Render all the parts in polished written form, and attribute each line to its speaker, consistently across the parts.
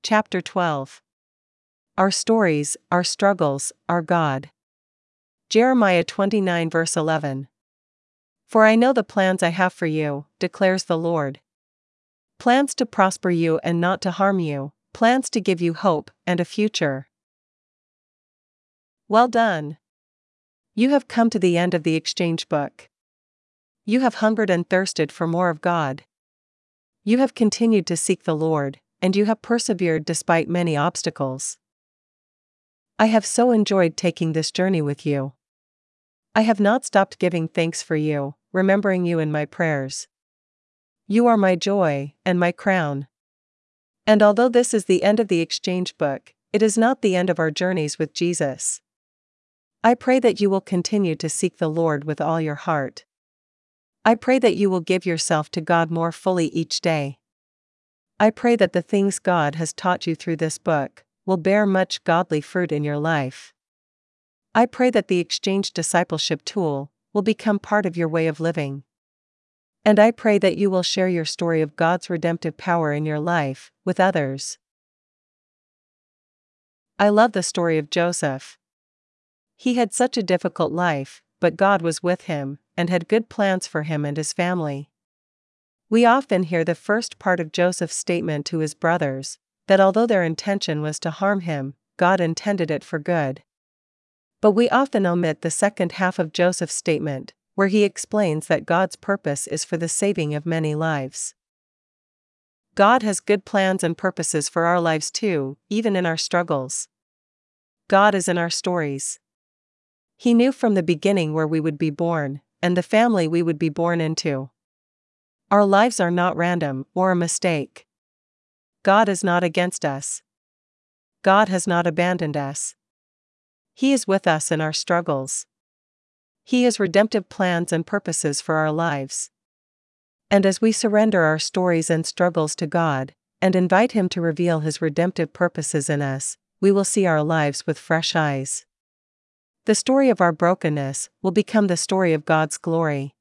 Speaker 1: Chapter 12. Our stories, our struggles, our God. Jeremiah 29 verse 11. For I know the plans I have for you, declares the Lord. Plans to prosper you and not to harm you, plans to give you hope and a future. Well done. You have come to the end of the exchange book. You have hungered and thirsted for more of God. You have continued to seek the Lord, and you have persevered despite many obstacles. I have so enjoyed taking this journey with you. I have not stopped giving thanks for you, remembering you in my prayers. You are my joy and my crown. And although this is the end of the exchange book, it is not the end of our journeys with Jesus. I pray that you will continue to seek the Lord with all your heart. I pray that you will give yourself to God more fully each day. I pray that the things God has taught you through this book will bear much godly fruit in your life. I pray that the Exchange Discipleship tool will become part of your way of living. And I pray that you will share your story of God's redemptive power in your life with others. I love the story of Joseph. He had such a difficult life, but God was with him and had good plans for him and his family. We often hear the first part of Joseph's statement to his brothers, that although their intention was to harm him, God intended it for good. But we often omit the second half of Joseph's statement, where he explains that God's purpose is for the saving of many lives. God has good plans and purposes for our lives too, even in our struggles. God is in our stories. He knew from the beginning where we would be born, and the family we would be born into. Our lives are not random or a mistake. God is not against us. God has not abandoned us. He is with us in our struggles. He has redemptive plans and purposes for our lives. And as we surrender our stories and struggles to God, and invite Him to reveal His redemptive purposes in us, we will see our lives with fresh eyes. The story of our brokenness will become the story of God's glory.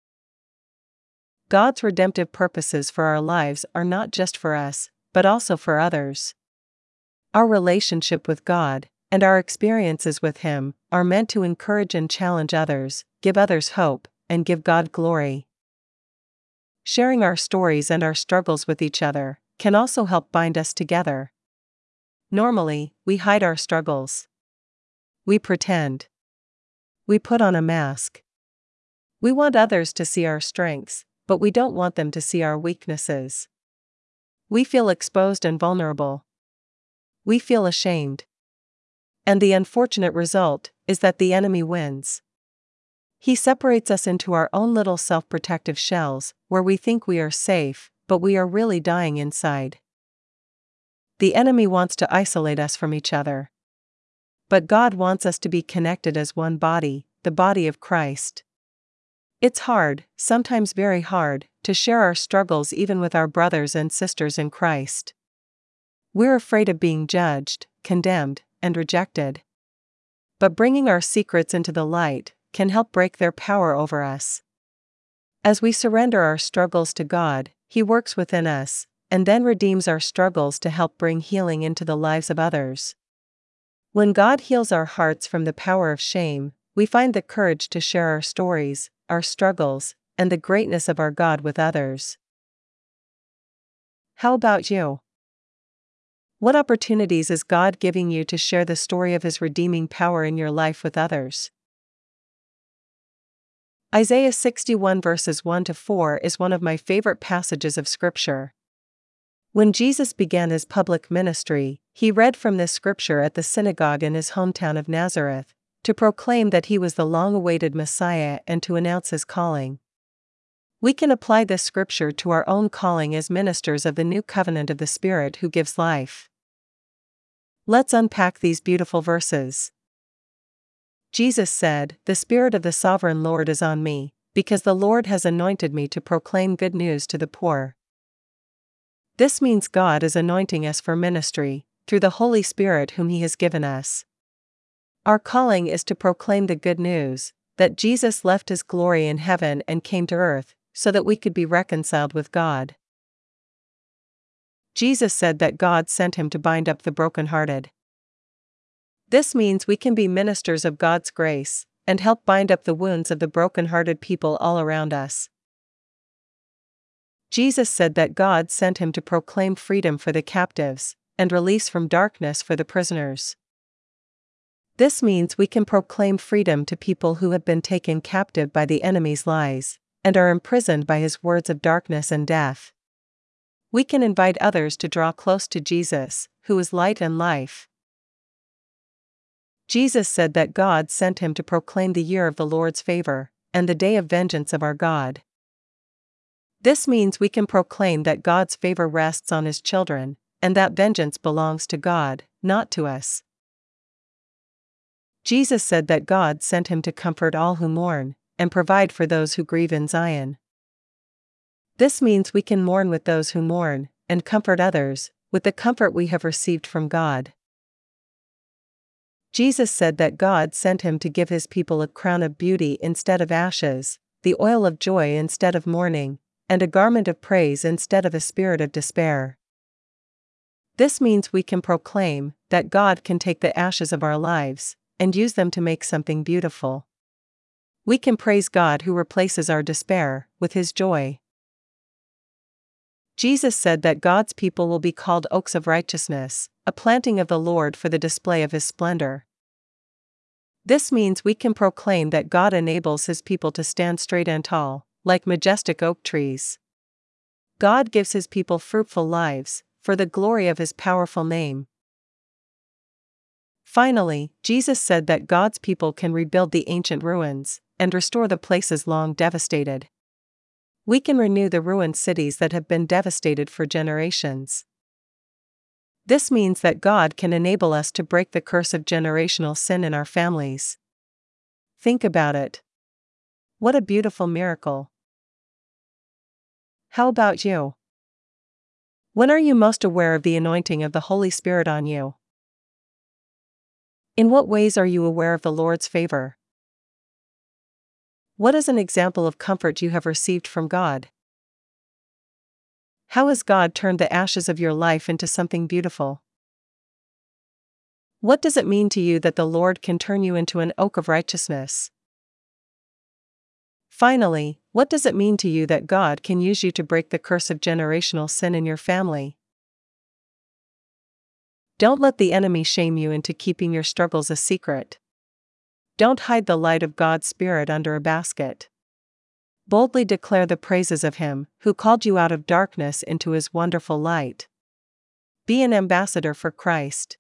Speaker 1: God's redemptive purposes for our lives are not just for us, but also for others. Our relationship with God, and our experiences with Him, are meant to encourage and challenge others, give others hope, and give God glory. Sharing our stories and our struggles with each other can also help bind us together. Normally, we hide our struggles. We pretend. We put on a mask. We want others to see our strengths, but we don't want them to see our weaknesses. We feel exposed and vulnerable. We feel ashamed. And the unfortunate result is that the enemy wins. He separates us into our own little self-protective shells, where we think we are safe, but we are really dying inside. The enemy wants to isolate us from each other. But God wants us to be connected as one body, the body of Christ. It's hard, sometimes very hard, to share our struggles even with our brothers and sisters in Christ. We're afraid of being judged, condemned, and rejected. But bringing our secrets into the light can help break their power over us. As we surrender our struggles to God, He works within us, and then redeems our struggles to help bring healing into the lives of others. When God heals our hearts from the power of shame, we find the courage to share our stories, our struggles, and the greatness of our God with others. How about you? What opportunities is God giving you to share the story of His redeeming power in your life with others? Isaiah 61 verses 1-4 is one of my favorite passages of Scripture. When Jesus began His public ministry, He read from this scripture at the synagogue in His hometown of Nazareth, to proclaim that He was the long-awaited Messiah and to announce His calling. We can apply this scripture to our own calling as ministers of the new covenant of the Spirit who gives life. Let's unpack these beautiful verses. Jesus said, "The Spirit of the Sovereign Lord is on me, because the Lord has anointed me to proclaim good news to the poor." This means God is anointing us for ministry, through the Holy Spirit whom He has given us. Our calling is to proclaim the good news, that Jesus left His glory in heaven and came to earth, so that we could be reconciled with God. Jesus said that God sent him to bind up the brokenhearted. This means we can be ministers of God's grace and help bind up the wounds of the brokenhearted people all around us. Jesus said that God sent him to proclaim freedom for the captives and release from darkness for the prisoners. This means we can proclaim freedom to people who have been taken captive by the enemy's lies and are imprisoned by his words of darkness and death. We can invite others to draw close to Jesus, who is light and life. Jesus said that God sent him to proclaim the year of the Lord's favor and the day of vengeance of our God. This means we can proclaim that God's favor rests on his children, and that vengeance belongs to God, not to us. Jesus said that God sent him to comfort all who mourn and provide for those who grieve in Zion. This means we can mourn with those who mourn and comfort others with the comfort we have received from God. Jesus said that God sent him to give his people a crown of beauty instead of ashes, the oil of joy instead of mourning, and a garment of praise instead of a spirit of despair. This means we can proclaim that God can take the ashes of our lives and use them to make something beautiful. We can praise God who replaces our despair with his joy. Jesus said that God's people will be called oaks of righteousness, a planting of the Lord for the display of his splendor. This means we can proclaim that God enables his people to stand straight and tall, like majestic oak trees. God gives his people fruitful lives, for the glory of his powerful name. Finally, Jesus said that God's people can rebuild the ancient ruins and restore the places long devastated. We can renew the ruined cities that have been devastated for generations. This means that God can enable us to break the curse of generational sin in our families. Think about it. What a beautiful miracle. How about you? When are you most aware of the anointing of the Holy Spirit on you? In what ways are you aware of the Lord's favor? What is an example of comfort you have received from God? How has God turned the ashes of your life into something beautiful? What does it mean to you that the Lord can turn you into an oak of righteousness? Finally, what does it mean to you that God can use you to break the curse of generational sin in your family? Don't let the enemy shame you into keeping your struggles a secret. Don't hide the light of God's Spirit under a basket. Boldly declare the praises of him who called you out of darkness into his wonderful light. Be an ambassador for Christ.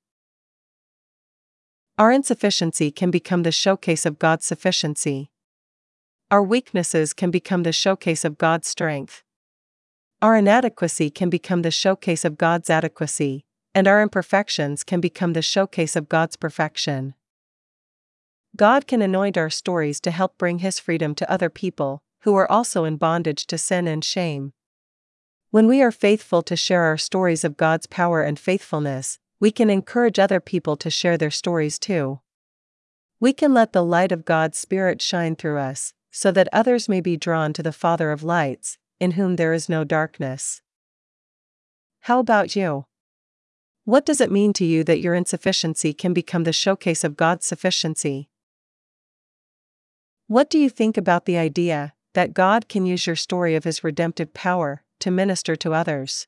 Speaker 1: Our insufficiency can become the showcase of God's sufficiency. Our weaknesses can become the showcase of God's strength. Our inadequacy can become the showcase of God's adequacy, and our imperfections can become the showcase of God's perfection. God can anoint our stories to help bring his freedom to other people who are also in bondage to sin and shame. When we are faithful to share our stories of God's power and faithfulness, we can encourage other people to share their stories too. We can let the light of God's Spirit shine through us, so that others may be drawn to the Father of lights, in whom there is no darkness. How about you? What does it mean to you that your insufficiency can become the showcase of God's sufficiency? What do you think about the idea that God can use your story of his redemptive power to minister to others?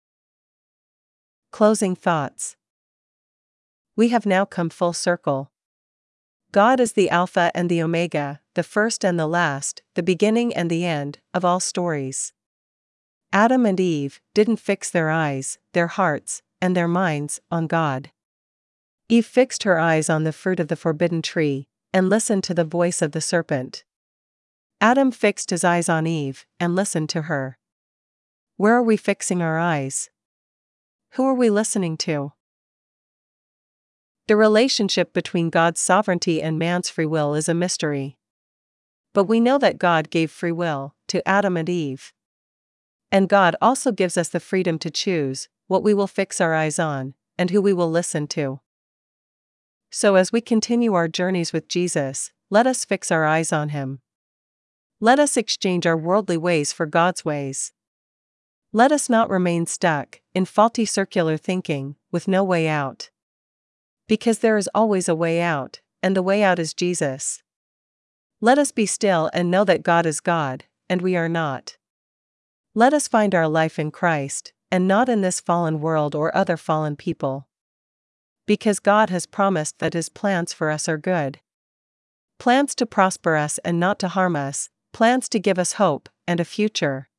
Speaker 1: Closing thoughts. We have now come full circle. God is the Alpha and the Omega, the first and the last, the beginning and the end, of all stories. Adam and Eve didn't fix their eyes, their hearts, and their minds on God. Eve fixed her eyes on the fruit of the forbidden tree, and listened to the voice of the serpent. Adam fixed his eyes on Eve, and listened to her. Where are we fixing our eyes? Who are we listening to? The relationship between God's sovereignty and man's free will is a mystery. But we know that God gave free will to Adam and Eve. And God also gives us the freedom to choose what we will fix our eyes on, and who we will listen to. So as we continue our journeys with Jesus, let us fix our eyes on him. Let us exchange our worldly ways for God's ways. Let us not remain stuck in faulty circular thinking, with no way out. Because there is always a way out, and the way out is Jesus. Let us be still and know that God is God, and we are not. Let us find our life in Christ, and not in this fallen world or other fallen people. Because God has promised that His plans for us are good. Plans to prosper us and not to harm us, plans to give us hope and a future.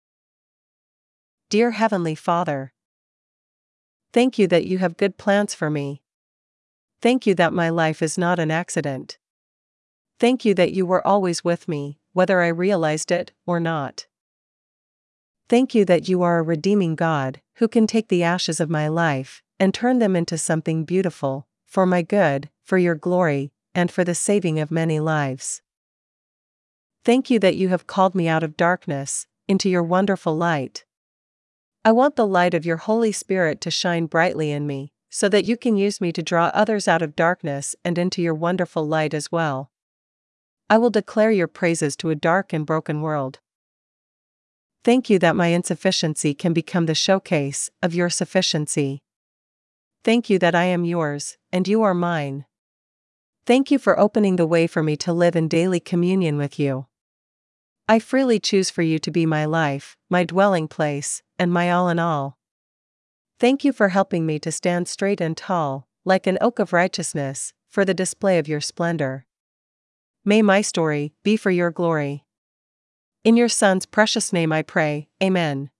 Speaker 1: Dear Heavenly Father, thank you that you have good plans for me. Thank you that my life is not an accident. Thank you that you were always with me, whether I realized it or not. Thank you that you are a redeeming God, who can take the ashes of my life and turn them into something beautiful, for my good, for your glory, and for the saving of many lives. Thank you that you have called me out of darkness into your wonderful light. I want the light of your Holy Spirit to shine brightly in me, so that you can use me to draw others out of darkness and into your wonderful light as well. I will declare your praises to a dark and broken world. Thank you that my insufficiency can become the showcase of your sufficiency. Thank you that I am yours, and you are mine. Thank you for opening the way for me to live in daily communion with you. I freely choose for you to be my life, my dwelling place, and my all in all. Thank you for helping me to stand straight and tall, like an oak of righteousness, for the display of your splendor. May my story be for your glory. In your Son's precious name I pray, Amen.